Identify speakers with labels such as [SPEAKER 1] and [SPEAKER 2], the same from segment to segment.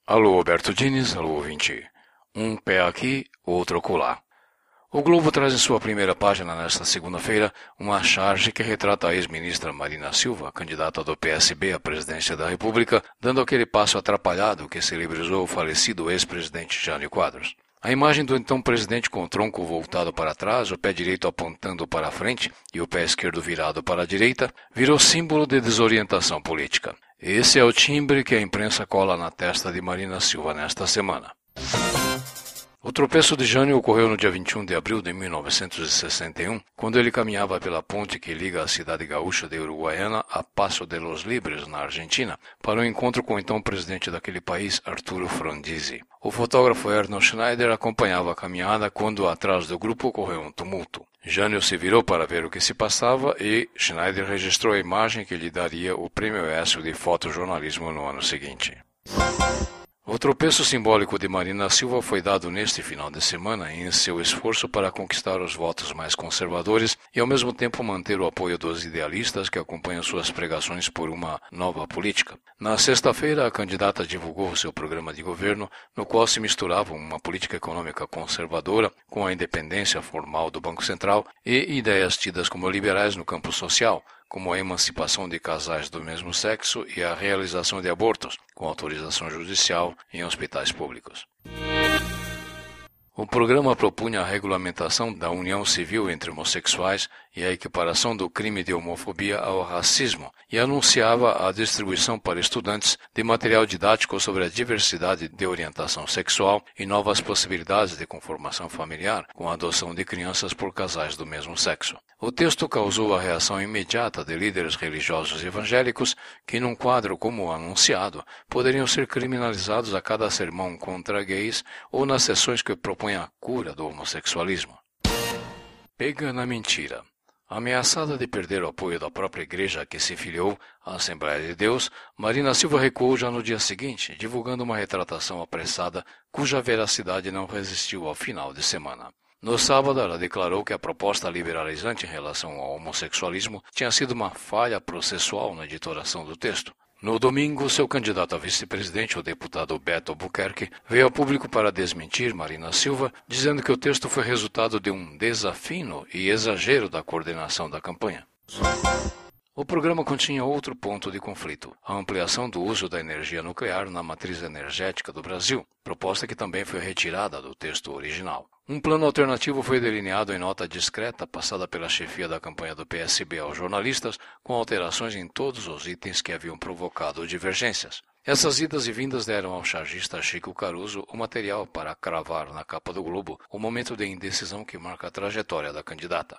[SPEAKER 1] Alô, Alberto Diniz, alô, ouvinte. Um pé aqui, outro acolá. O Globo traz em sua primeira página nesta segunda-feira uma charge que retrata a ex-ministra Marina Silva, candidata do PSB à presidência da República, dando aquele passo atrapalhado que celebrizou o falecido ex-presidente Jânio Quadros. A imagem do então presidente com o tronco voltado para trás, o pé direito apontando para a frente e o pé esquerdo virado para a direita, virou símbolo de desorientação política. Esse é o timbre que a imprensa cola na testa de Marina Silva nesta semana. O tropeço de Jânio ocorreu no dia 21 de abril de 1961, quando ele caminhava pela ponte que liga a cidade gaúcha de Uruguaiana a Paso de los Libres, na Argentina, para um encontro com o então presidente daquele país, Arturo Frondizi. O fotógrafo Erno Schneider acompanhava a caminhada quando atrás do grupo ocorreu um tumulto. Jânio se virou para ver o que se passava e Schneider registrou a imagem que lhe daria o Prêmio ESSO de fotojornalismo no ano seguinte. O tropeço simbólico de Marina Silva foi dado neste final de semana em seu esforço para conquistar os votos mais conservadores e ao mesmo tempo manter o apoio dos idealistas que acompanham suas pregações por uma nova política. Na sexta-feira, a candidata divulgou seu programa de governo, no qual se misturavam uma política econômica conservadora com a independência formal do Banco Central e ideias tidas como liberais no campo social, como a emancipação de casais do mesmo sexo e a realização de abortos, com autorização judicial em hospitais públicos. O programa propunha a regulamentação da união civil entre homossexuais e a equiparação do crime de homofobia ao racismo, e anunciava a distribuição para estudantes de material didático sobre a diversidade de orientação sexual e novas possibilidades de conformação familiar, com a adoção de crianças por casais do mesmo sexo. O texto causou a reação imediata de líderes religiosos evangélicos que, num quadro como o anunciado, poderiam ser criminalizados a cada sermão contra gays ou nas sessões que propõem a cura do homossexualismo. Pega na mentira. Ameaçada de perder o apoio da própria igreja a que se filiou, a Assembleia de Deus, Marina Silva recuou já no dia seguinte, divulgando uma retratação apressada cuja veracidade não resistiu ao final de semana. No sábado, ela declarou que a proposta liberalizante em relação ao homossexualismo tinha sido uma falha processual na editoração do texto. No domingo, seu candidato a vice-presidente, o deputado Beto Albuquerque, veio ao público para desmentir Marina Silva, dizendo que o texto foi resultado de um desafino e exagero da coordenação da campanha. O programa continha outro ponto de conflito, a ampliação do uso da energia nuclear na matriz energética do Brasil, proposta que também foi retirada do texto original. Um plano alternativo foi delineado em nota discreta passada pela chefia da campanha do PSB aos jornalistas, com alterações em todos os itens que haviam provocado divergências. Essas idas e vindas deram ao chargista Chico Caruso o material para cravar na capa do Globo o momento de indecisão que marca a trajetória da candidata.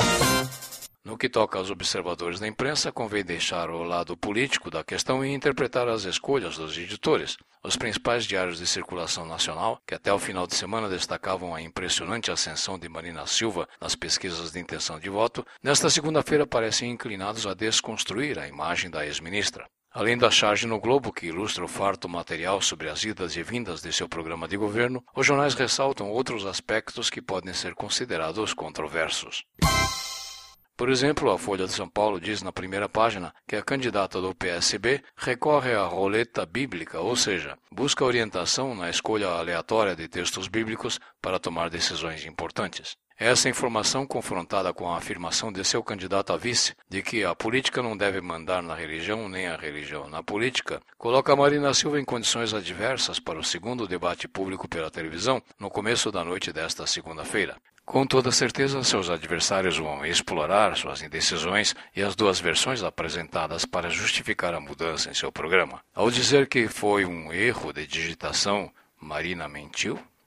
[SPEAKER 1] No que toca aos observadores da imprensa, convém deixar o lado político da questão e interpretar as escolhas dos editores. Os principais diários de circulação nacional, que até o final de semana destacavam a impressionante ascensão de Marina Silva nas pesquisas de intenção de voto, nesta segunda-feira parecem inclinados a desconstruir a imagem da ex-ministra. Além da charge no Globo, que ilustra o farto material sobre as idas e vindas de seu programa de governo, os jornais ressaltam outros aspectos que podem ser considerados controversos. Por exemplo, a Folha de São Paulo diz na primeira página que a candidata do PSB recorre à roleta bíblica, ou seja, busca orientação na escolha aleatória de textos bíblicos para tomar decisões importantes. Essa informação, confrontada com a afirmação de seu candidato a vice de que a política não deve mandar na religião nem a religião na política, coloca Marina Silva em condições adversas para o segundo debate público pela televisão no começo da noite desta segunda-feira. Com toda certeza, seus adversários vão explorar suas indecisões e as duas versões apresentadas para justificar a mudança em seu programa. Ao dizer que foi um erro de digitação, Marina mentiu?